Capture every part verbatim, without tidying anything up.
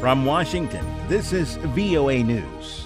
From Washington, this is V O A News.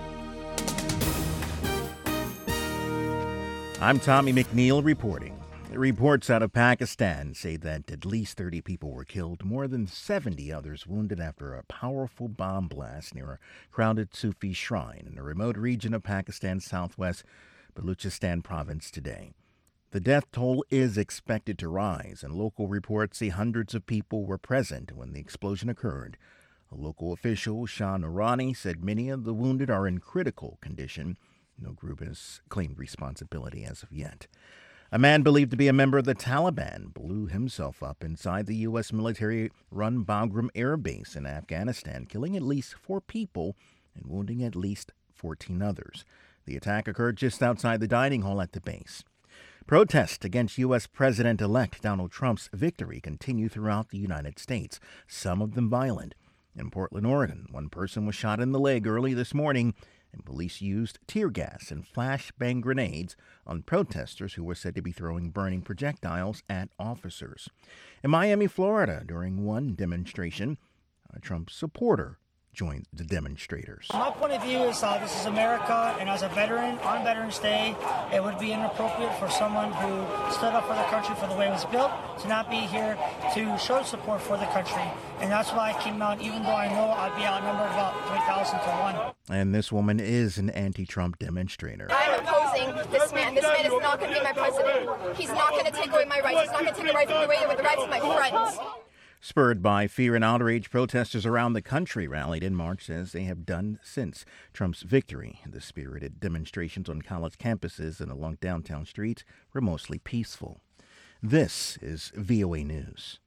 I'm Tommy McNeil reporting. Reports out of Pakistan say that at least thirty people were killed, more than seventy others wounded after a powerful bomb blast near a crowded Sufi shrine in a remote region of Pakistan's southwest Baluchistan province today. The death toll is expected to rise, and local reports say hundreds of people were present when the explosion occurred. A local official, Shah Noorani, said many of the wounded are in critical condition. No group has claimed responsibility as of yet. A man believed to be a member of the Taliban blew himself up inside the U S military-run Bagram Air Base in Afghanistan, killing at least four people and wounding at least fourteen others. The attack occurred just outside the dining hall at the base. Protests against U S President-elect Donald Trump's victory continue throughout the United States, some of them violent. In Portland, Oregon, one person was shot in the leg early this morning, and police used tear gas and flashbang grenades on protesters who were said to be throwing burning projectiles at officers. In Miami, Florida, during one demonstration, a Trump supporter joined the demonstrators. My point of view is uh, this is America, and as a veteran on Veterans Day, it would be inappropriate for someone who stood up for the country for the way it was built to not be here to show support for the country. And that's why I came out, even though I know I'd be outnumbered about three thousand to one. And this woman is an anti-Trump demonstrator. I'm opposing this man. This man is not going to be my president. He's not going to take away my rights. He's not going to take away the rights of my friends. Spurred by fear and outrage, protesters around the country rallied in March, as they have done since Trump's victory. The spirited demonstrations on college campuses and along downtown streets were mostly peaceful. This is V O A News.